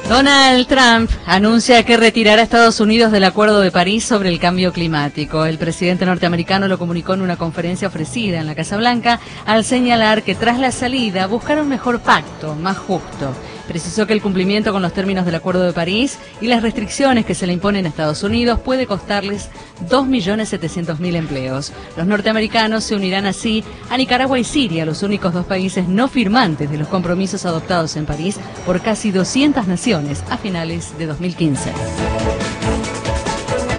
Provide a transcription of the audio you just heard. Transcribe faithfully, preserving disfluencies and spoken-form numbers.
Donald Trump anuncia que retirará a Estados Unidos del Acuerdo de París sobre el cambio climático. El presidente norteamericano lo comunicó en una conferencia ofrecida en la Casa Blanca al señalar que tras la salida buscará un mejor pacto, más justo. Precisó que el cumplimiento con los términos del Acuerdo de París y las restricciones que se le imponen a Estados Unidos puede costarles dos millones setecientos mil empleos. Los norteamericanos se unirán así a Nicaragua y Siria, los únicos dos países no firmantes de los compromisos adoptados en París por casi doscientas naciones a finales de dos mil quince.